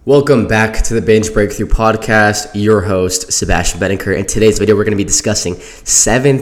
Welcome back to the Binge Breakthrough Podcast. Your host, Sebastian Bedenker. In today's video, we're going to be discussing 7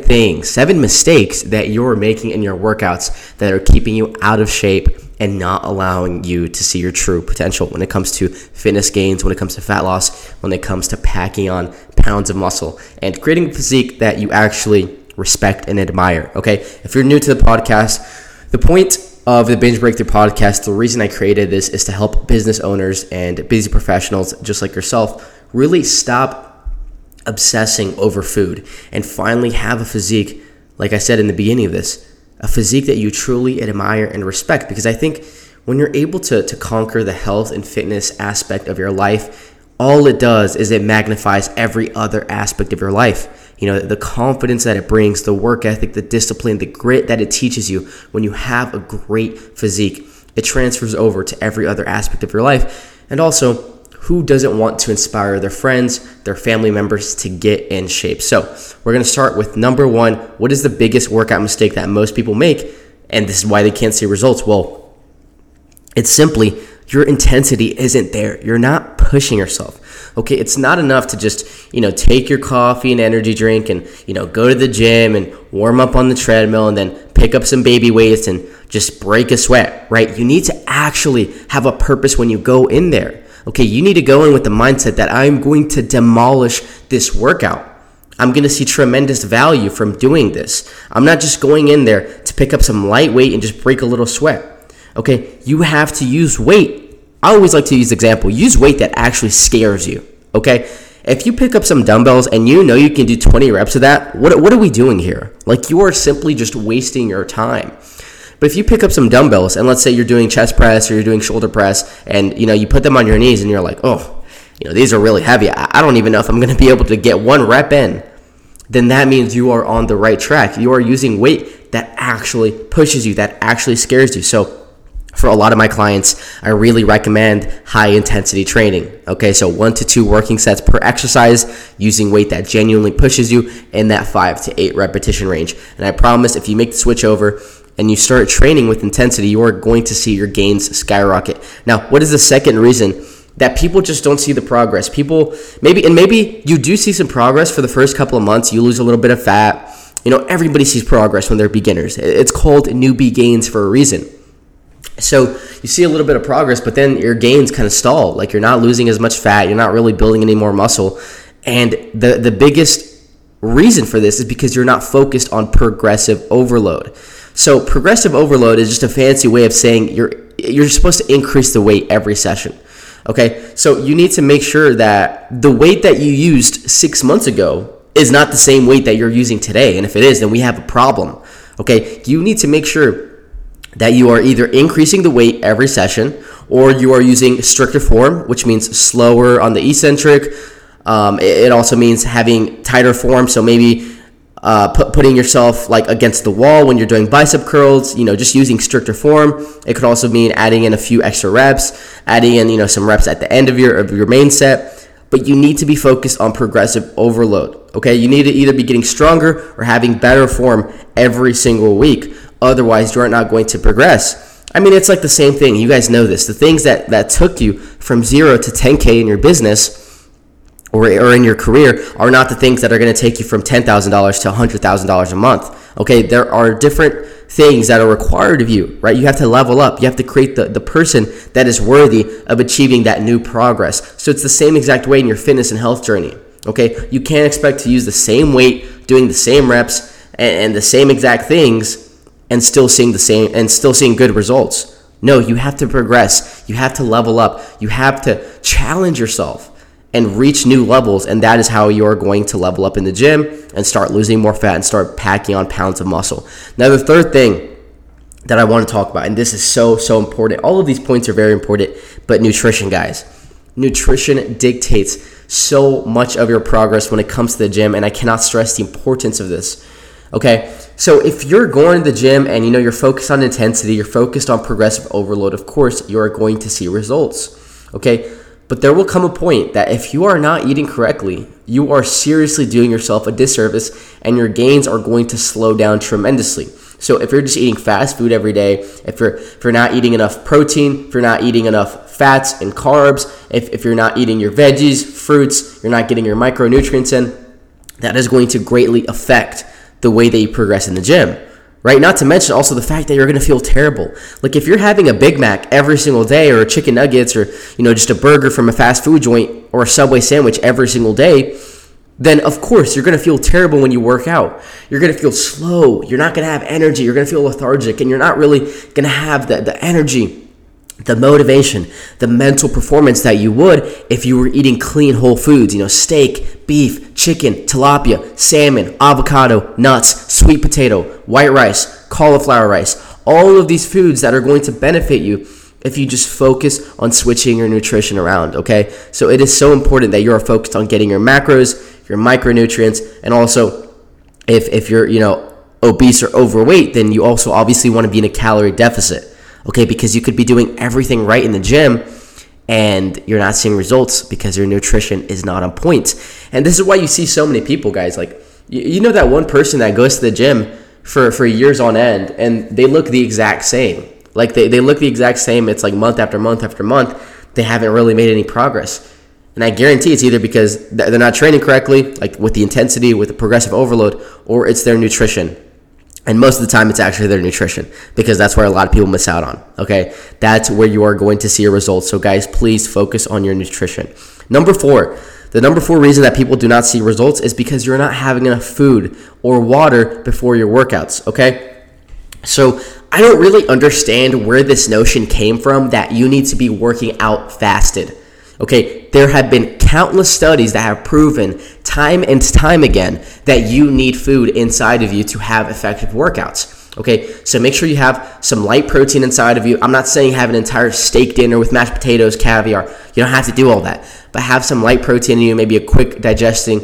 mistakes that you're making in your workouts that are keeping you out of shape and not allowing you to see your true potential when it comes to fitness gains, when it comes to fat loss, when it comes to packing on pounds of muscle and creating a physique that you actually respect and admire. Okay, if you're new to the podcast, the point of the Binge Breakthrough Podcast, the reason I created this is to help business owners and busy professionals just like yourself really stop obsessing over food and finally have a physique, like I said in the beginning of this, a physique that you truly admire and respect. Because I think when you're able to conquer the health and fitness aspect of your life, all it does is it magnifies every other aspect of your life. You know, the confidence that it brings, the work ethic, the discipline, the grit that it teaches you when you have a great physique. It transfers over to every other aspect of your life. And also, who doesn't want to inspire their friends, their family members to get in shape? So we're going to start with number 1. What is the biggest workout mistake that most people make? And this is why they can't see results. Well, it's simply your intensity isn't there. You're not pushing yourself. Okay, it's not enough to just, take your coffee and energy drink and, go to the gym and warm up on the treadmill and then pick up some baby weights and just break a sweat, right? You need to actually have a purpose when you go in there. Okay, you need to go in with the mindset that I'm going to demolish this workout. I'm going to see tremendous value from doing this. I'm not just going in there to pick up some light weight and just break a little sweat. Okay, you have to use weight. I always like to use the example. Use weight that actually scares you, okay? If you pick up some dumbbells and you know you can do 20 reps of that, what are we doing here? Like, you are simply just wasting your time. But if you pick up some dumbbells and let's say you're doing chest press or you're doing shoulder press and, you put them on your knees and you're like, these are really heavy. I don't even know if I'm going to be able to get 1 rep in. Then that means you are on the right track. You are using weight that actually pushes you, that actually scares you. So for a lot of my clients, I really recommend high intensity training. Okay, so 1 to 2 working sets per exercise using weight that genuinely pushes you in that 5 to 8 repetition range. And I promise if you make the switch over and you start training with intensity, you are going to see your gains skyrocket. Now, what is the second reason that people just don't see the progress? Maybe you do see some progress for the first couple of months. You lose a little bit of fat. Everybody sees progress when they're beginners. It's called newbie gains for a reason. So you see a little bit of progress, but then your gains kind of stall. Like, you're not losing as much fat. You're not really building any more muscle. And the biggest reason for this is because you're not focused on progressive overload. So progressive overload is just a fancy way of saying you're supposed to increase the weight every session. Okay, so you need to make sure that the weight that you used 6 months ago is not the same weight that you're using today. And if it is, then we have a problem. Okay, you need to make sure that you are either increasing the weight every session or you are using stricter form, which means slower on the eccentric. It also means having tighter form, so maybe putting yourself like against the wall when you're doing bicep curls, just using stricter form. It could also mean adding in a few extra reps, adding in, some reps at the end of your main set. But you need to be focused on progressive overload, okay? You need to either be getting stronger or having better form every single week. Otherwise, you're not going to progress. I mean, it's like the same thing. You guys know this. The things that took you from 0 to 10K in your business or in your career are not the things that are going to take you from $10,000 to $100,000 a month. Okay, there are different things that are required of you, right? You have to level up. You have to create the person that is worthy of achieving that new progress. So it's the same exact way in your fitness and health journey. Okay, you can't expect to use the same weight, doing the same reps, and the same exact things and still seeing good results. No, you have to progress. You have to level up. You have to challenge yourself and reach new levels, and that is how you're going to level up in the gym and start losing more fat and start packing on pounds of muscle. Now, the third thing that I want to talk about, and this is so important. All of these points are very important, but nutrition, guys. Nutrition dictates so much of your progress when it comes to the gym, and I cannot stress the importance of this. Okay, so if you're going to the gym and you're focused on intensity, you're focused on progressive overload, of course, you are going to see results. Okay, but there will come a point that if you are not eating correctly, you are seriously doing yourself a disservice and your gains are going to slow down tremendously. So if you're just eating fast food every day, if you're not eating enough protein, if you're not eating enough fats and carbs, if you're not eating your veggies, fruits, you're not getting your micronutrients in, that is going to greatly affect the way that you progress in the gym, right? Not to mention also the fact that you're going to feel terrible. Like if you're having a Big Mac every single day, or chicken nuggets, or just a burger from a fast food joint, or a Subway sandwich every single day, then of course you're going to feel terrible when you work out. You're going to feel slow. You're not going to have energy. You're going to feel lethargic, and you're not really going to have the energy, the motivation, the mental performance that you would if you were eating clean whole foods, steak, beef, chicken, tilapia, salmon, avocado, nuts, sweet potato, white rice, cauliflower rice, all of these foods that are going to benefit you if you just focus on switching your nutrition around, okay? So it is so important that you're focused on getting your macros, your micronutrients, and also if you're, obese or overweight, then you also obviously want to be in a calorie deficit, okay? Because you could be doing everything right in the gym and you're not seeing results because your nutrition is not on point. And this is why you see so many people, guys, like, that one person that goes to the gym for years on end and they look the exact same. Like they look the exact same. It's like month after month after month. They haven't really made any progress. And I guarantee it's either because they're not training correctly, like with the intensity, with the progressive overload, or it's their nutrition. And most of the time, it's actually their nutrition, because that's where a lot of people miss out on, okay? That's where you are going to see your results. So guys, please focus on your nutrition. Number 4, the number 4 reason that people do not see results is because you're not having enough food or water before your workouts, okay? So I don't really understand where this notion came from that you need to be working out fasted. Okay, there have been countless studies that have proven time and time again that you need food inside of you to have effective workouts. Okay, so make sure you have some light protein inside of you. I'm not saying have an entire steak dinner with mashed potatoes, caviar. You don't have to do all that, but have some light protein in you, maybe a quick digesting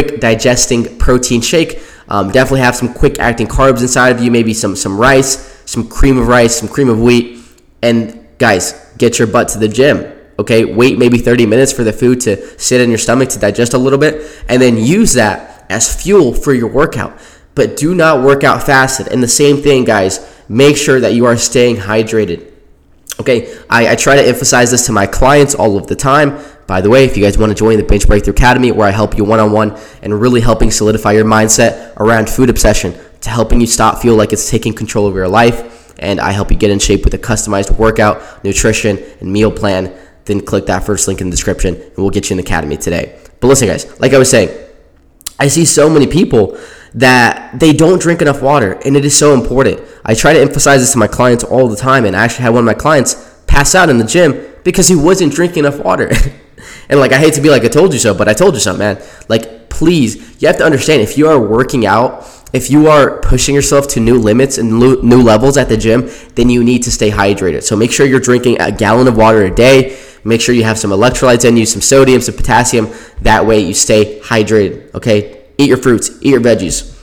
protein shake. Definitely have some quick acting carbs inside of you, maybe some rice, some cream of rice, some cream of wheat, and guys, get your butt to the gym. Okay, wait maybe 30 minutes for the food to sit in your stomach to digest a little bit, and then use that as fuel for your workout. But do not work out fasted. And the same thing, guys, make sure that you are staying hydrated. Okay, I try to emphasize this to my clients all of the time. By the way, if you guys want to join the Bench Breakthrough Academy, where I help you one-on-one and really helping solidify your mindset around food obsession, to helping you stop feel like it's taking control of your life, and I help you get in shape with a customized workout, nutrition, and meal plan, then click that first link in the description and we'll get you in the academy today. But listen, guys, like I was saying, I see so many people that they don't drink enough water, and it is so important. I try to emphasize this to my clients all the time, and I actually had one of my clients pass out in the gym because he wasn't drinking enough water. And I hate to be like, I told you so, but I told you so, man. Please, you have to understand, if you are working out, if you are pushing yourself to new limits and new levels at the gym, then you need to stay hydrated. So make sure you're drinking a gallon of water a day. Make sure you have some electrolytes in you, some sodium, some potassium. That way you stay hydrated, okay? Eat your fruits, eat your veggies.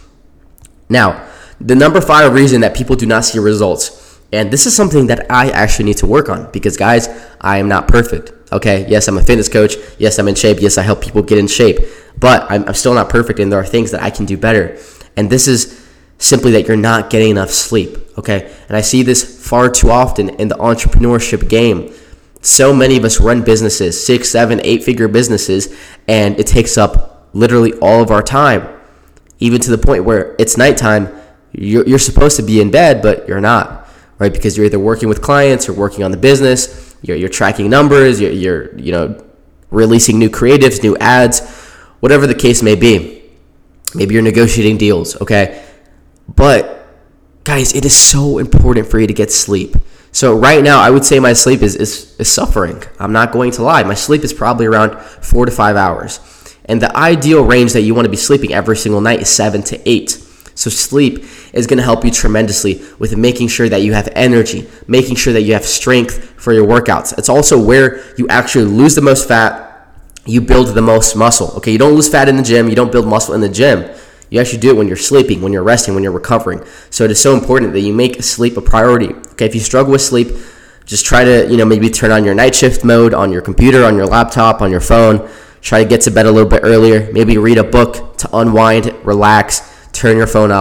Now, the number 5 reason that people do not see results, and this is something that I actually need to work on, because guys, I am not perfect, okay? Yes, I'm a fitness coach. Yes, I'm in shape. Yes, I help people get in shape, but I'm still not perfect, and there are things that I can do better. And this is simply that you're not getting enough sleep, okay? And I see this far too often in the entrepreneurship game. So many of us run businesses, 6, 7, 8-figure businesses, and it takes up literally all of our time, even to the point where it's nighttime. You're supposed to be in bed, but you're not, right? Because you're either working with clients, you're working on the business, you're tracking numbers, you're releasing new creatives, new ads, whatever the case may be. Maybe you're negotiating deals, okay? But guys, it is so important for you to get sleep. So right now, I would say my sleep is suffering. I'm not going to lie. My sleep is probably around 4 to 5 hours. And the ideal range that you want to be sleeping every single night is 7 to 8. So sleep is going to help you tremendously with making sure that you have energy, making sure that you have strength for your workouts. It's also where you actually lose the most fat, you build the most muscle. Okay, you don't lose fat in the gym, you don't build muscle in the gym. You actually do it when you're sleeping, when you're resting, when you're recovering. So it is so important that you make sleep a priority. Okay, if you struggle with sleep, just try to, maybe turn on your night shift mode on your computer, on your laptop, on your phone. Try to get to bed a little bit earlier. Maybe read a book to unwind, relax, turn your phone off.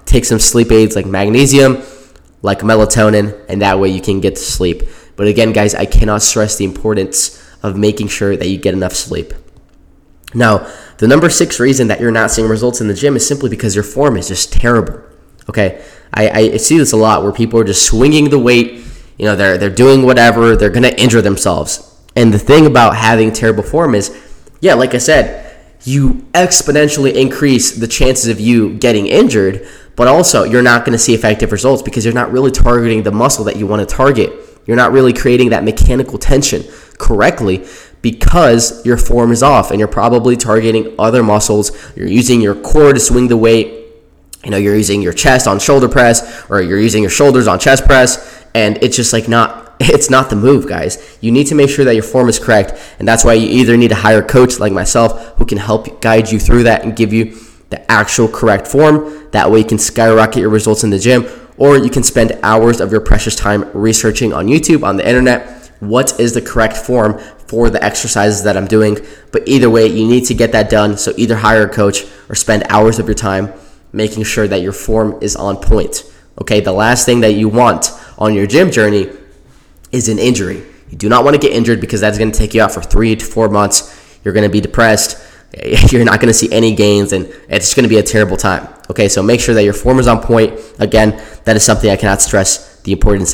take some sleep aids like magnesium, like melatonin, and that way you can get to sleep. But again, guys, I cannot stress the importance of making sure that you get enough sleep. Now, the number 6 reason that you're not seeing results in the gym is simply because your form is just terrible. Okay, I see this a lot where people are just swinging the weight. You know, they're doing whatever. They're gonna injure themselves. And the thing about having terrible form is, yeah, like I said, you exponentially increase the chances of you getting injured, but also you're not going to see effective results because you're not really targeting the muscle that you want to target. You're not really creating that mechanical tension correctly because your form is off, and you're probably targeting other muscles. You're using your core to swing the weight. You know, you're using your chest on shoulder press, or you're using your shoulders on chest press, and it's just like it's not the move, guys. You need to make sure that your form is correct, and that's why you either need to hire a coach like myself who can help guide you through that and give you the actual correct form. That way you can skyrocket your results in the gym, or you can spend hours of your precious time researching on YouTube, on the internet, what is the correct form for the exercises that I'm doing. But either way, you need to get that done. So either hire a coach or spend hours of your time making sure that your form is on point. Okay, the last thing that you want on your gym journey is an injury. You do not want to get injured because that's going to take you out for 3 to 4 months. You're going to be depressed. You're not going to see any gains, and it's going to be a terrible time. Okay, so make sure that your form is on point. Again, that is something I cannot stress the importance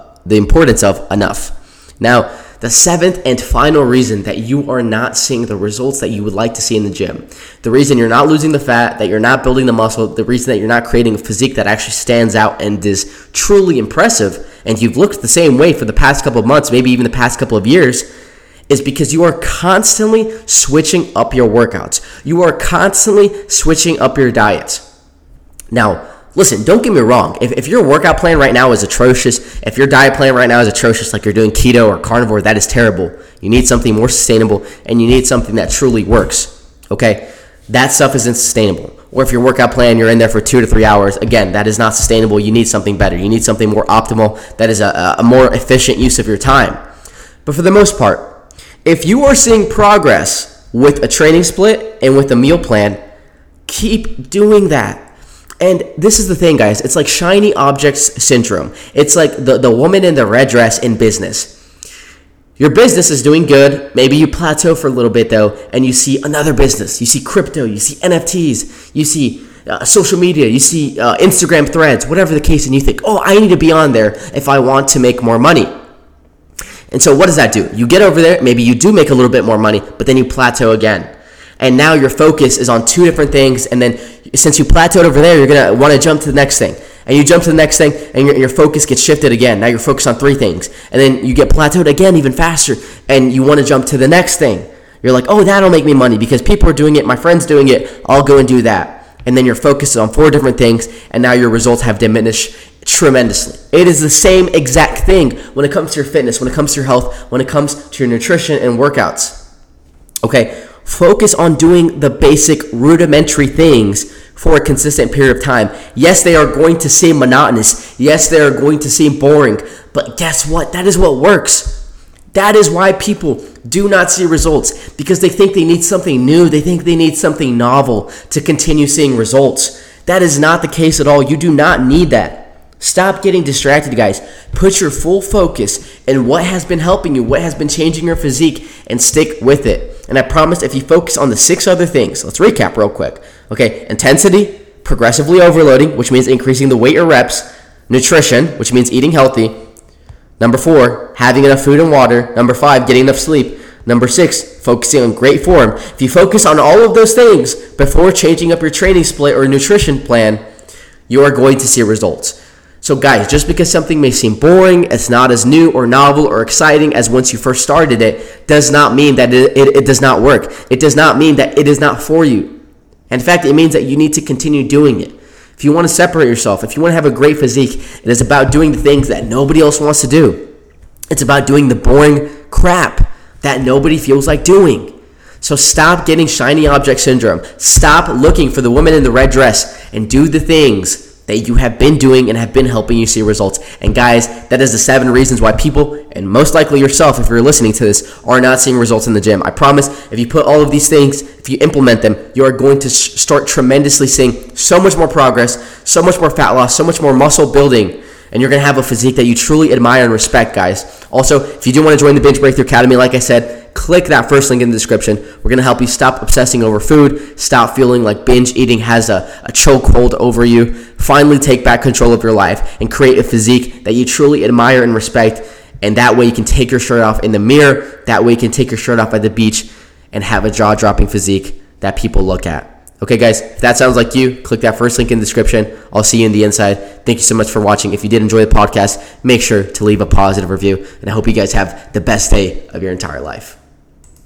of enough. Now, the 7th and final reason that you are not seeing the results that you would like to see in the gym, the reason you're not losing the fat, that you're not building the muscle, the reason that you're not creating a physique that actually stands out and is truly impressive, and you've looked the same way for the past couple of months, maybe even the past couple of years, is because you are constantly switching up your workouts. You are constantly switching up your diet. Now, listen, don't get me wrong. If your workout plan right now is atrocious, if your diet plan right now is atrocious, like you're doing keto or carnivore, that is terrible. You need something more sustainable, and you need something that truly works, okay? That stuff isn't sustainable. Or if your workout plan, you're in there for 2 to 3 hours, again, that is not sustainable. You need something better. You need something more optimal that is a more efficient use of your time. But for the most part, if you are seeing progress with a training split and with a meal plan, keep doing that. And this is the thing, guys. It's like shiny objects syndrome. It's like the woman in the red dress in business. Your business is doing good. Maybe you plateau for a little bit, though, and you see another business. You see crypto. You see NFTs. You see social media. You see Instagram threads, whatever the case, and you think, oh, I need to be on there if I want to make more money. And so what does that do? You get over there, maybe you do make a little bit more money, but then you plateau again. And now your focus is on 2 different things, and then since you plateaued over there, you're going to want to jump to the next thing. And you jump to the next thing, and your focus gets shifted again. Now you're focused on 3 things. And then you get plateaued again even faster, and you want to jump to the next thing. You're like, oh, that'll make me money because people are doing it, my friend's doing it, I'll go and do that. And then you're focused on 4 different things, and now your results have diminished tremendously. It is the same exact thing when it comes to your fitness, when it comes to your health, when it comes to your nutrition and workouts. Okay, focus on doing the basic rudimentary things for a consistent period of time. Yes, they are going to seem monotonous. Yes, they are going to seem boring. But guess what? That is what works. That is why people do not see results, because they think they need something new. They think they need something novel to continue seeing results. That is not the case at all. You do not need that. Stop getting distracted, guys. Put your full focus in what has been helping you, what has been changing your physique, and stick with it. And I promise if you focus on the 6 other things, let's recap real quick. Okay, intensity, progressively overloading, which means increasing the weight or reps. Nutrition, which means eating healthy. Number 4, having enough food and water. Number 5, getting enough sleep. Number 6, focusing on great form. If you focus on all of those things before changing up your training split or nutrition plan, you are going to see results. So guys, just because something may seem boring, it's not as new or novel or exciting as once you first started it, does not mean that it does not work. It does not mean that it is not for you. In fact, it means that you need to continue doing it. If you want to separate yourself, if you want to have a great physique, it is about doing the things that nobody else wants to do. It's about doing the boring crap that nobody feels like doing. So stop getting shiny object syndrome. Stop looking for the woman in the red dress and do the things that you have been doing and have been helping you see results. And guys, that is the 7 reasons why people, and most likely yourself if you're listening to this, are not seeing results in the gym. I promise if you put all of these things, if you implement them, you are going to start tremendously seeing so much more progress, so much more fat loss, so much more muscle building, and you're going to have a physique that you truly admire and respect, guys. Also, if you do want to join the Binge Breakthrough Academy, like I said, click that first link in the description. We're going to help you stop obsessing over food, stop feeling like binge eating has a chokehold over you, finally take back control of your life, and create a physique that you truly admire and respect. And that way you can take your shirt off in the mirror. That way you can take your shirt off at the beach and have a jaw-dropping physique that people look at. Okay, guys, if that sounds like you, click that first link in the description. I'll see you in the inside. Thank you so much for watching. If you did enjoy the podcast, make sure to leave a positive review. And I hope you guys have the best day of your entire life.